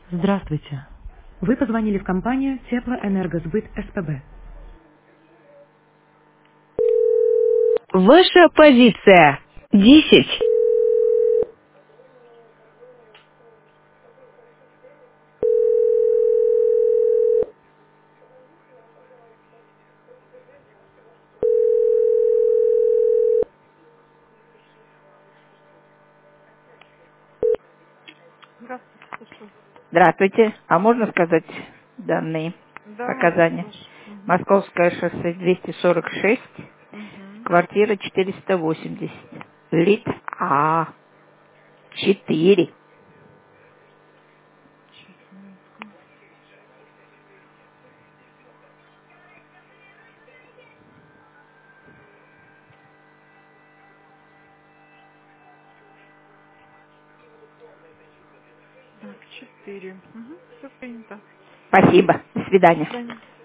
Здравствуйте. Вы позвонили в компанию Теплоэнергосбыт СПБ. Ваша позиция. 10. Здравствуйте, слушаю. Здравствуйте. А можно сказать данные Да, показания? слушаю. Московское шоссе 246, Угу. квартира 480. Лид А4. Сейчас, минутку. Так, 4. Угу. Все принято. Спасибо. До До свидания. свидания.